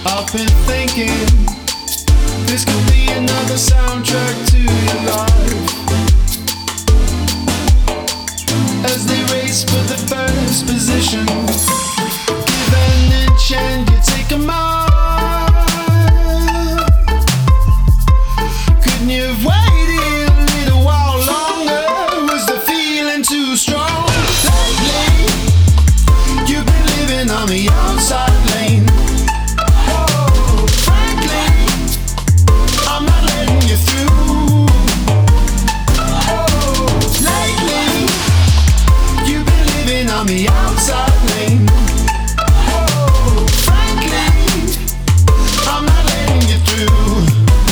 I've been thinking this could be another soundtrack to your life. As they race for the first position, give an inch and you take a mile. Couldn't you have waited a little while longer? Was the feeling too strong? Lately, you've been living on the outside lane. Oh, frankly, I'm not letting you through. Oh, lately, you've been living on the outside lane. Oh, frankly, I'm not letting you through.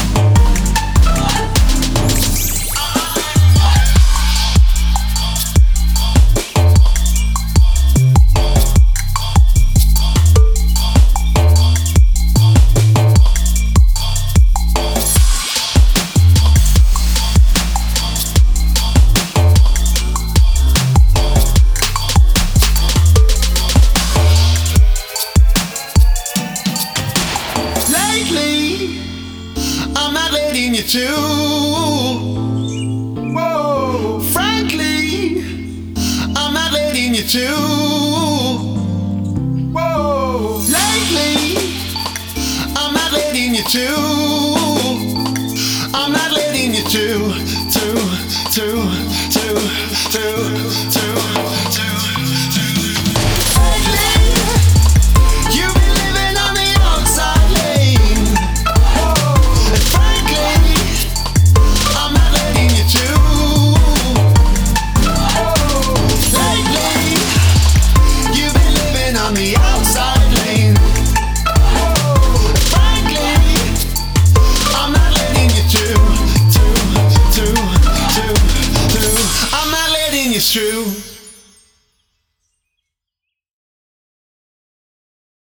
I'm not letting you through. Whoa, frankly, I'm not letting you through. Whoa, lately, I'm not letting you through. I'm not letting you through.